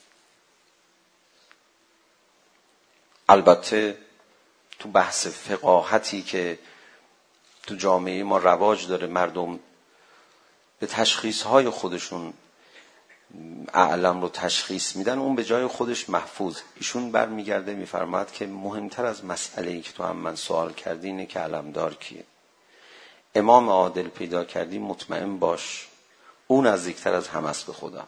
البته تو بحث فقاهتی که تو جامعه ما رواج داره، مردم به تشخیصهای خودشون اعلم رو تشخیص میدن، اون به جای خودش محفوظ. ایشون برمیگرده میفرماید که مهمتر از مسئله‌ای که تو هم من سوال کردی اینه که علمدار کیه. امام عادل پیدا کردی، مطمئن باش اون نزدیکتر از همه است به خدا.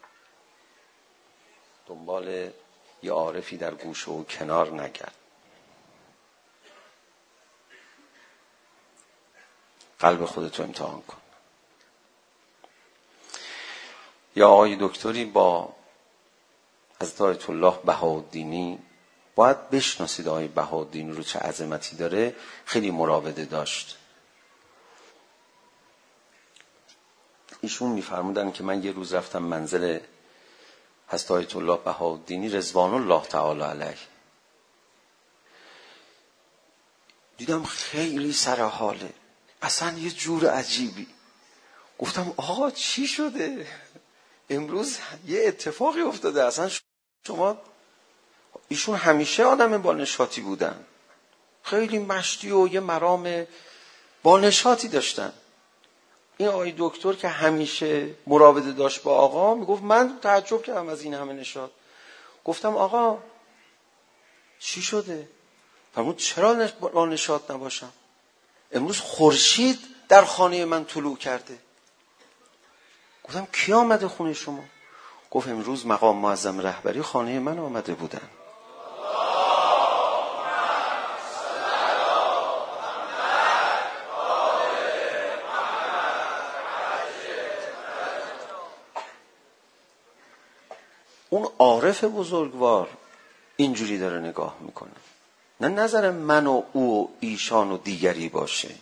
دنبال یه عارفی در گوشه و کنار نگرد. قلب خودتو امتحان کن. یا آقای دکتری با حضرت آیت الله بهاءالدینی، باید بشناسید آقای بهاءالدینی رو چه عظمتی داره. خیلی مراوده داشت. ایشون میفرمودن که من یه روز رفتم منزل حضرت آیت الله بهاءالدینی رضوان الله تعالی علیه، دیدم خیلی سر حاله، اصلا یه جور عجیبی. گفتم آقا چی شده؟ امروز یه اتفاقی افتاده. اصلا شما، ایشون همیشه آدم با نشاطی بودن، خیلی مشتی و یه مرام با نشاطی داشتن. این آقای دکتر که همیشه مراوده داشت با آقا، میگفت من تعجب کردم از این همه نشاط. گفتم آقا چی شده؟ فرمود چرا با نشاط نباشم؟ امروز خورشید در خانه من طلوع کرده. گفتم کی آمده خونه شما؟ گفت امروز مقام معظم رهبری خانه من آمده بودن. اون عارف بزرگوار اینجوری داره نگاه میکنه، نه نظر من و او و ایشان و دیگری باشه.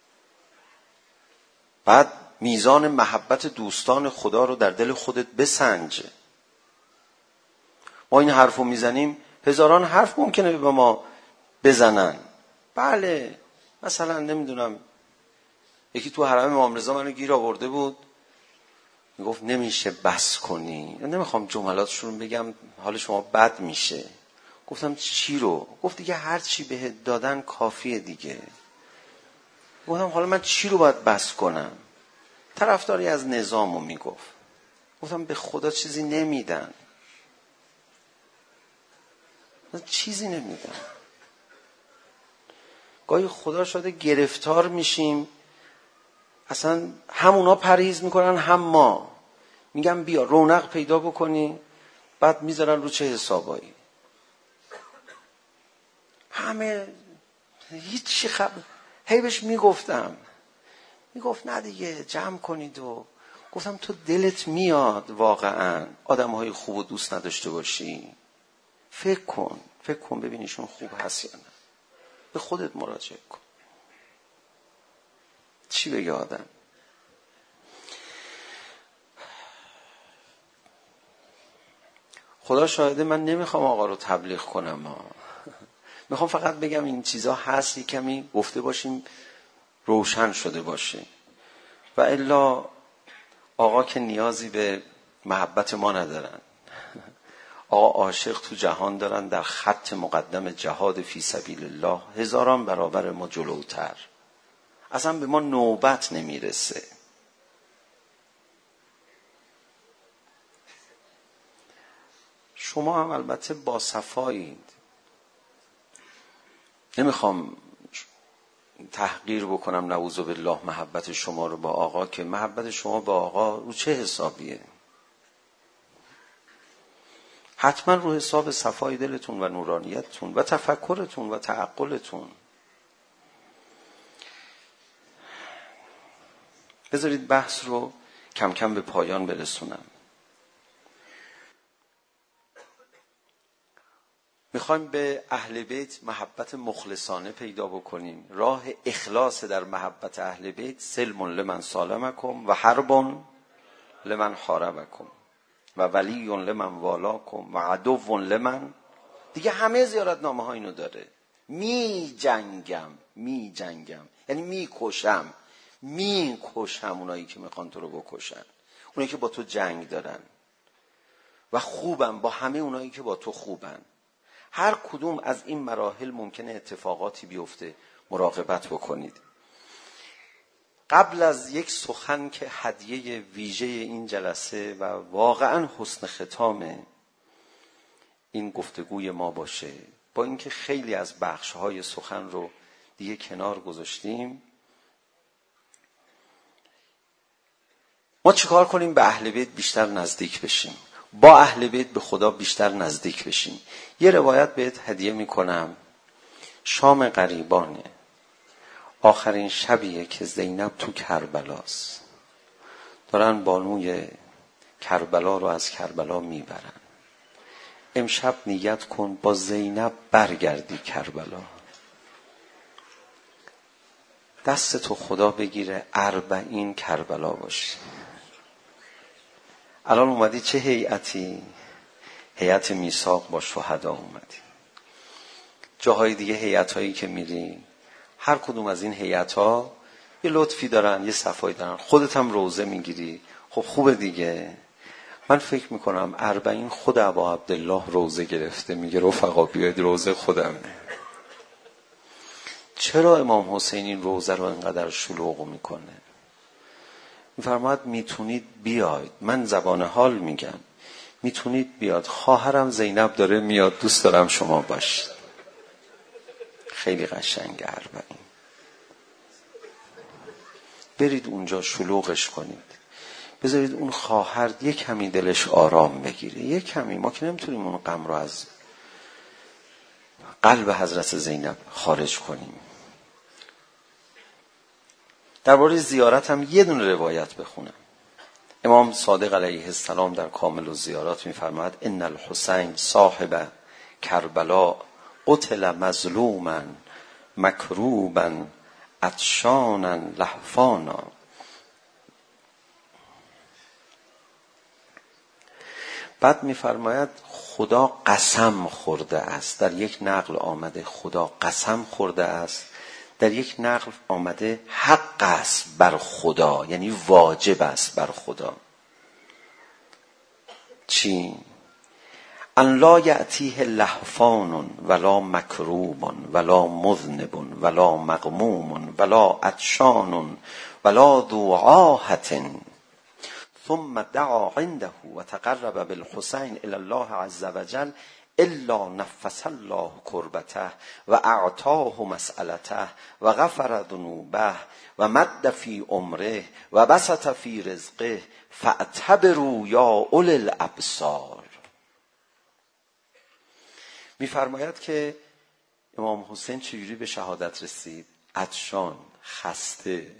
بعد میزان محبت دوستان خدا رو در دل خودت بسنج. ما این حرفو میزنیم، هزاران حرف ممکنه به ما بزنن. بله مثلا نمیدونم، یکی تو حرم امام رضا منو گیر آورده بود، میگفت نمیشه بس کنی. نمیخوام جملاتشون رو بگم، حال شما بد میشه. گفتم چی رو؟ گفت دیگه هر چی بهت دادن کافیه دیگه. گفتم حالا من چی رو باید بس کنم؟ طرفداری از نظامو میگفت. گفتم به خدا چیزی نمیدن، چیزی نمیدن. گاهی خدا شده گرفتار میشیم، اصلا هم اونا پرهیز میکنن هم ما. میگم بیا رونق پیدا بکنی، بعد میذارن رو چه حسابایی. همه هیچی هی بهش میگفتم، میگفت نه دیگه جمع کنید. و گفتم تو دلت میاد واقعا آدمهای خوب و دوست نداشته باشی؟ فکر کن ببینیشون خوب هست یا نه. به خودت مراجعه کن. چی بگه آدم؟ خدا شاهده من نمیخوام آقا رو تبلیغ کنم میخوام فقط بگم این چیزا هست، یک کمی گفته باشیم روشن شده باشه. و الا آقا که نیازی به محبت ما ندارن. آقا عاشق تو جهان دارن، در خط مقدم جهاد فی سبیل الله هزاران برابر ما جلوتر. اصلا به ما نوبت نمیرسه. شما هم البته با صفایید، نمیخوام تحقیر بکنم نعوذ بالله محبت شما رو با آقا، که محبت شما با آقا رو چه حسابیه؟ حتما رو حساب صفای دلتون و نورانیتتون و تفکرتون و تعقلتون. بذارید بحث رو کم کم به پایان برسونم. میخوایم به اهل بیت محبت مخلصانه پیدا بکنیم. راه اخلاص در محبت اهل بیت سلم لمن سالمکم و حرب لمن حاربکم و ولی لمن والاکم و عدو لمن. دیگه همه زیارتنامه ها اینو داره. می جنگم یعنی میکشم اونایی که میخوان تو رو بکشن، اونایی که با تو جنگ دارن، و خوبم با همه اونایی که با تو خوبن. هر کدوم از این مراحل ممکنه اتفاقاتی بیفته، مراقبت بکنید. قبل از یک سخن که هدیه ویژه این جلسه و واقعا حسن ختام این گفتگوی ما باشه، با اینکه خیلی از بخش‌های سخن رو دیگه کنار گذاشتیم، ما چیکار کنیم به اهل بیت بیشتر نزدیک بشیم، با اهل بیت به خدا بیشتر نزدیک بشیم. یه روایت بهت هدیه میکنم. شام غریبانه، آخرین شبیه که زینب تو کربلاست، دارن بانوی کربلا رو از کربلا میبرن. امشب نیت کن با زینب برگردی کربلا، دست تو خدا بگیره 40 کربلا باشه. الان اومدی چه هیئتی؟ هیئت میثاق با شهدا اومدی. جاهای دیگه هیئتایی که میری، هر کدوم از این هیئت‌ها یه لطفی دارن، یه صفایی دارن. خودت هم روزه میگیری، خب خوبه دیگه. من فکر میکنم 40 خود ابا عبدالله روزه گرفته، میگه رفقا بیاید روزه خودمه. چرا امام حسین این روزه رو انقدر شلوغ میکنه؟ میفرماید میتونید بیاید، من زبان حال میگم، میتونید بیاد. خواهرم زینب داره میاد، دوست دارم شما باشید. خیلی قشنگه 40. برید اونجا شلوغش کنید، بذارید اون خواهر یک کمی دلش آرام بگیره. یک کمی، ما که نمیتونیم اون غم رو از قلب حضرت زینب خارج کنیم. درباره زیارت هم یه دونه روایت بخونم. امام صادق علیه السلام در کامل الزیارات می‌فرماید ان الحسین صاحب کربلا قتل مظلوما مکروبا عطشانا لهفانا. بعد می‌فرماید خدا قسم خورده است. در یک نقل آمده خدا قسم خورده است، در یک نقل آمده حق است بر خدا، یعنی واجب است بر خدا. چی؟ ان لا یأتیه لهفان ولا مکروب ولا مذنب ولا مغموم ولا عطشان ولا ذو عاهة ثم دعا عنده وتقرب بالحسین الی الله عز وجل الا نفس الله کربته و اعطاه مسئلته و غفر ذنوبه و مد فی عمره و بسط فی رزقه فاعتبروا یا اولی الابصار. میفرماید که امام حسین چجوری به شهادت رسید؟ عطشان، خسته،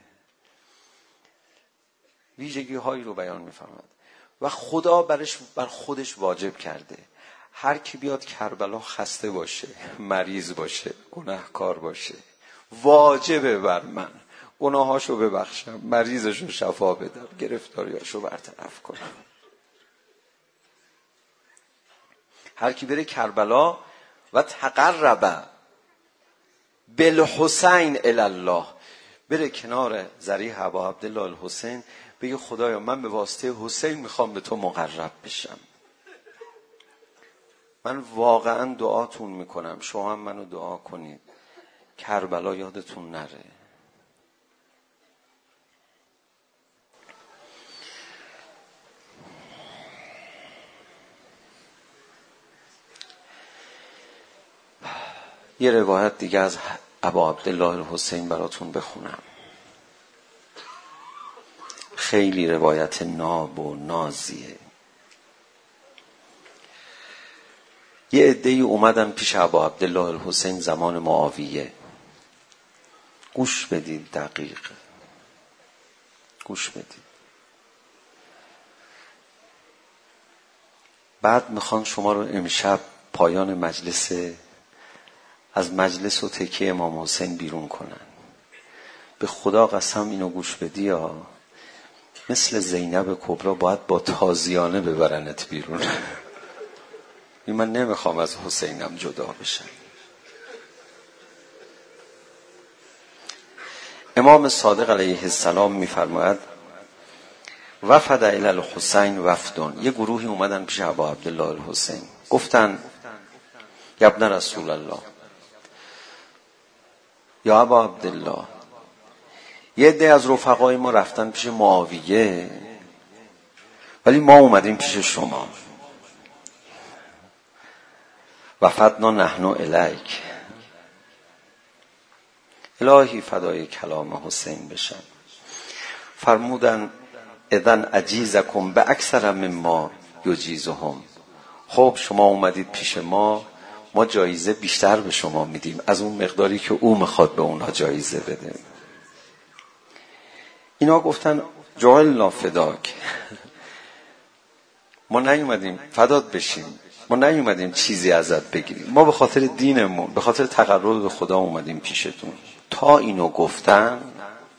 ویژگی هایی رو بیان میفرماید و خدا بر خودش واجب کرده هر کی بیاد کربلا خسته باشه، مریض باشه، گناهکار باشه، واجبه بر من گناهاشو ببخشم، مریضشو شفا بدم، گرفتاریاشو برطرف کنم. هر کی بره کربلا و تقرب بالحسین الی الله، بره کنار ضریح ابا عبدالله الحسین، بگه خدایا من به واسطه حسین میخوام به تو مقرب بشم. من واقعا دعاتون میکنم، شما هم منو دعا کنید کربلا یادتون نره. یه روایت دیگه از ابا عبدالله الحسین براتون بخونم. خیلی روایت ناب و نازیه. یه عده‌ای اومدن پیش ابا عبدالله الحسین زمان معاویه. گوش بدید، دقیق گوش بدید. بعد میخوان شما رو امشب پایان مجلس از مجلس و تکیه امام حسین بیرون کنن. به خدا قسم اینو گوش بدی یا مثل زینب کبرا باید با تازیانه ببرنت بیرون. من نمیخوام از حسینم جدا بشم. امام صادق علیه السلام میفرماید وفد الی الحسین وفدون، یه گروهی اومدن پیش ابا عبدالله الحسین، گفتن یا ابن رسول الله، یا ابا عبدالله، یه عده از رفقای ما رفتن پیش معاویه ولی ما اومدیم پیش شما. وفدنا نحن الیک، الهی فدای کلام حسین بشن. فرمودن اذن اجیزکم به اکثر مما یجیزهم، خب شما اومدید پیش ما جایزه بیشتر به شما میدیم از اون مقداری که او میخواد به اونها جایزه بده. اینا گفتن جعلنا فداک، ما نیومدیم فدات بشیم، ما نیومدیم چیزی ازت بگیریم، ما به خاطر دینمون، به خاطر تقرب به خدا اومدیم پیشتون. تا اینو گفتن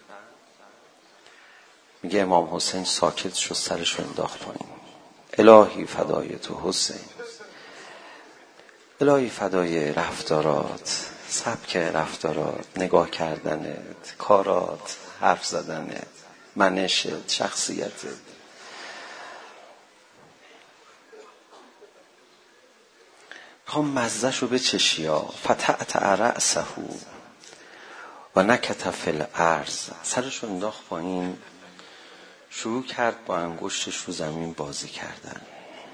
میگه امام حسین ساکت شد، سرش رو انداخت پایین. الهی فدای تو حسین، الهی فدای رفتارات، سبک رفتارات، نگاه کردنت، کارات، حرف زدنت، منشت، شخصیتت. میخوام مزهشو بچشی ها. فتعتع رأسه و نکت فی الارض، سرشو انداخت پایین، شروع کرد با انگشتش رو زمین بازی کردن.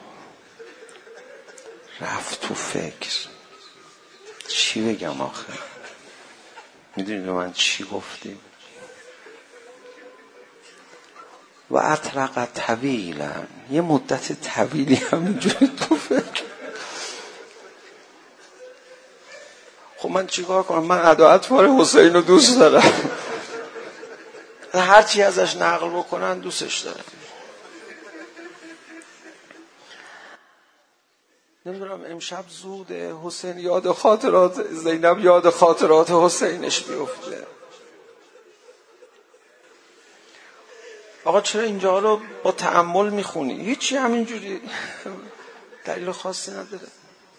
رفت تو فکر چی بگم آخه. میدونید من چی گفتیم؟ و اطرق طویلا، یه مدت طویلی همینجوری تو فکر. خب من چیکار کنم؟ من ادا اطوار حسین رو دوست دارم، هر چی ازش نقل بکنن دوستش دارم. نمیدونم امشب زود حسین یاد خاطرات زینب، یاد خاطرات حسینش بیفته. آقا چرا اینجا رو با تأمل میخونی؟ هیچی، همینجوری دلیل خاصی نداره.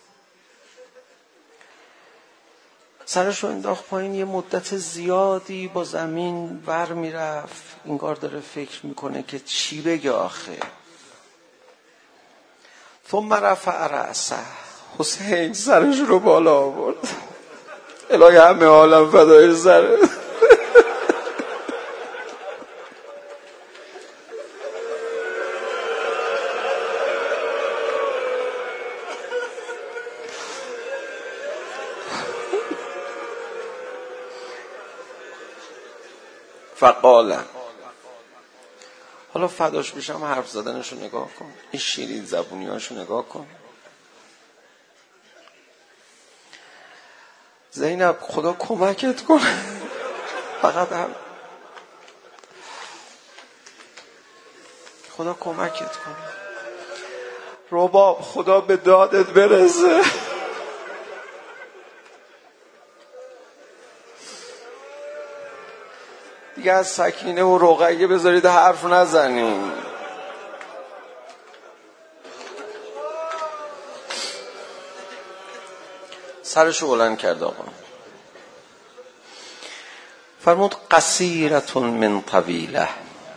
سرش رو انداخت پایین، یه مدت زیادی با زمین ور میرفت، انگار داره فکر میکنه که چی بگه آخه. ثم رفع رأسه، حسین سرش رو بالا آورد. الهی همه عالم فدای سره. فقال، حالا فداش بشم حرف زدنشو نگاه کن، این شیرین زبونیاشو نگاه کن. زینب خدا کمکت کنه، فقط هم خدا کمکت کنه، رباب خدا به دادت برسه. دیگه از سکینه و رقیه بذارید حرف نزنیم. سرشو بلند کرد آقا، فرمود قصیرة من طویله،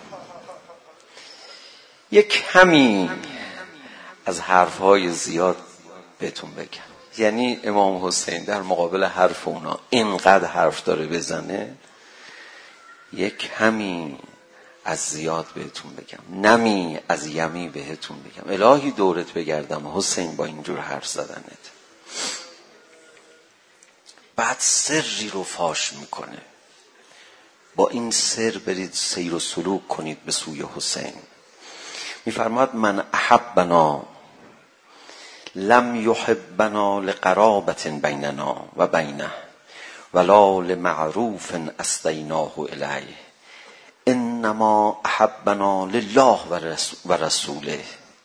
یک کمی از حرفهای زیاد بهتون بگم. یعنی امام حسین در مقابل حرف اونا اینقدر حرف داره بزنه، یک کمی از زیاد بهتون بگم، نمی از یمی بهتون بگم. الهی دورت بگردم حسین با اینجور حرف زدنت. بعد سری رو فاش میکنه، با این سر برید سیر و سلوک کنید به سوی حسین. میفرماد من احبنا لم یحبنا لقرابة بیننا و بینه ولا لمعروف اسدیناه الیه، انما احبنا لله و رسوله.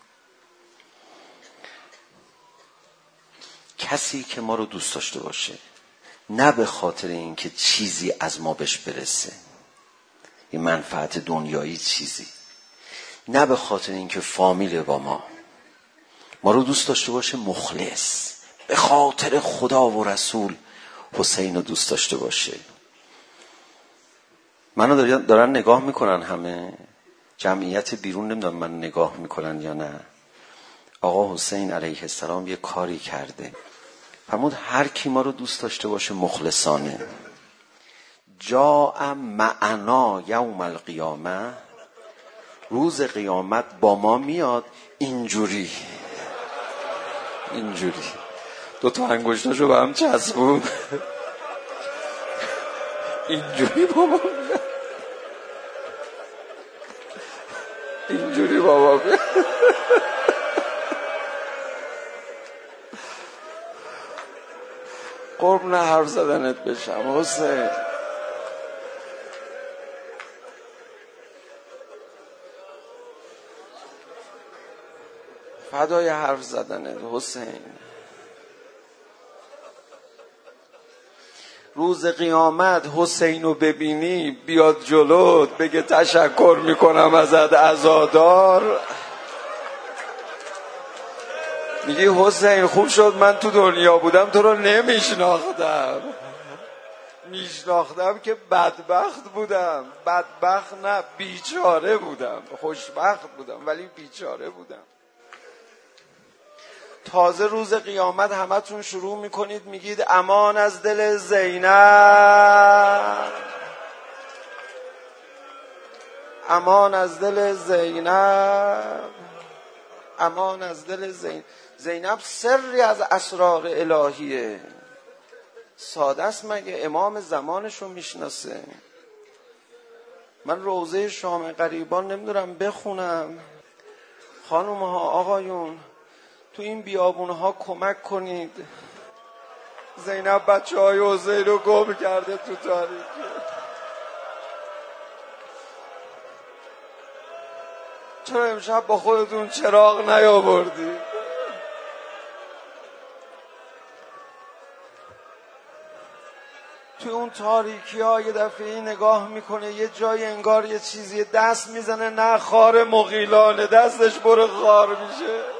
کسی که ما رو دوست داشته باشه، نه به خاطر اینکه چیزی از ما بهش برسه، این منفعت دنیایی چیزی، نه به خاطر اینکه فامیل با ما رو دوست داشته باشه، مخلص به خاطر خدا و رسول حسین رو دوست داشته باشه. منو دارن نگاه میکنن همه، جمعیت بیرون نمیدونم من نگاه میکنن یا نه. آقا حسین علیه السلام یه کاری کرده، فرمود هر کی ما رو دوست داشته باشه مخلصانه، جاء معنا یوم القیامه، روز قیامت با ما میاد اینجوری دو تا انگشتاشو به هم چسبون، اینجوری بابا میاد، اینجوری بابا میاد. قرب نه حرف زدنت بشم حسین. فدای حرف زدنت حسین. روز قیامت حسین رو ببینی بیاد جلوت بگه تشکر میکنم ازت عزادار، میگی حسین خوب شد من تو دنیا بودم تو رو میشناختم که بدبخت بودم، بدبخت نه بیچاره بودم، خوشبخت بودم ولی بیچاره بودم. تازه روز قیامت همتون شروع میکنید میگید امان از دل زینب، امان از دل زینب، امان از دل زینب. زینب سری از اسرار الهیه، ساده است مگه؟ امام زمانشو میشناسه. من روضه شام غریبان نمیدونم بخونم. خانومها آقایون تو این بیابونها کمک کنید، زینب بچه های حسین رو گم کرده تو تاریکی. چرا امشب با خودتون چراغ نیاوردی؟ تو اون تاریکی ها یه دفعه نگاه میکنه یه جای انگار یه چیزی دست میزنه، نه خار مغیلانه دستش پر خار میشه.